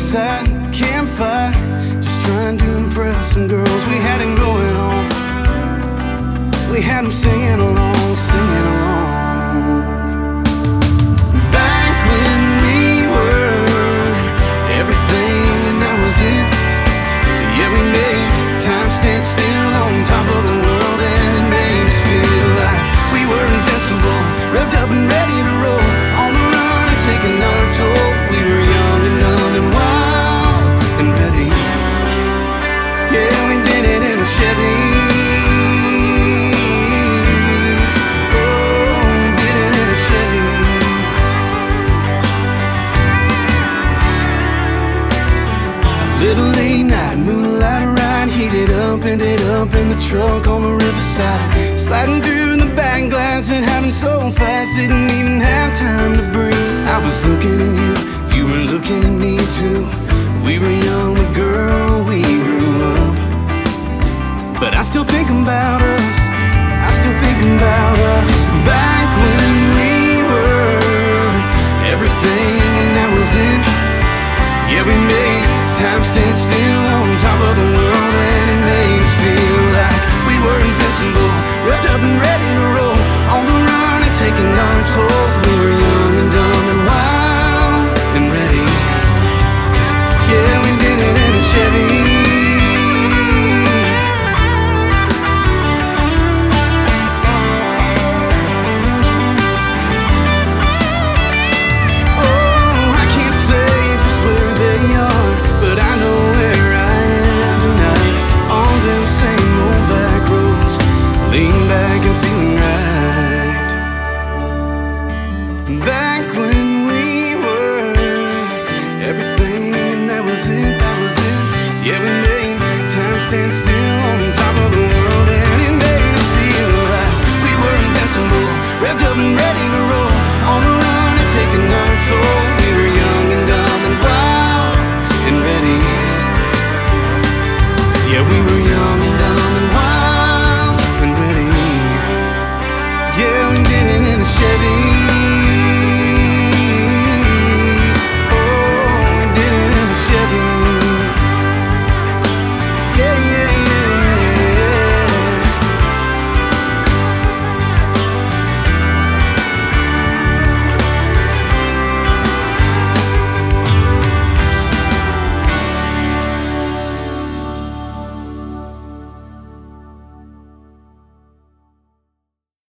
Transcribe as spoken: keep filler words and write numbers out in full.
riverside campfire, just trying to impress some girls. We had it going on. We had them singing along, singing along. Back when we were everything and that was it. Yeah, we made time stand still on top of the world, and it made us feel like we were invincible, revved up and ready to roll. On the run and taking our toll. We were young and dumb and wild and ready. Yeah, we did it in a Chevy. Little late night, moonlight ride, heated up, ended up in the truck on the riverside. Sliding through the back glass and having so fast, didn't even have time to breathe. I was looking at you, you were looking at me too. We were